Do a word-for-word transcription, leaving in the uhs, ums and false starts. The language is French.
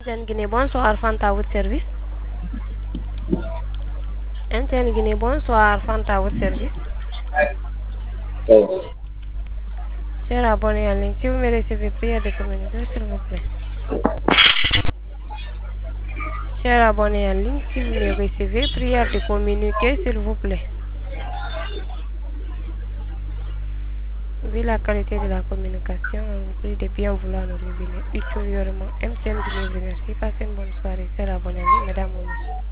M T N Guinée, bonsoir, Fanta à votre service. M T N Guinée, bonsoir, Fanta à votre service. Oui. Cher abonné en ligne, si vous me recevez, prière de communiquer, s'il vous plaît. Cher abonné en ligne, si vous me recevez, prière de communiquer, s'il vous plaît. Vu la qualité de la communication, on vous prie de bien vouloir nous révéler ultérieurement. M T N Guinée vous remercie. Passez une bonne soirée, cher abonné en ligne, mesdames et messieurs.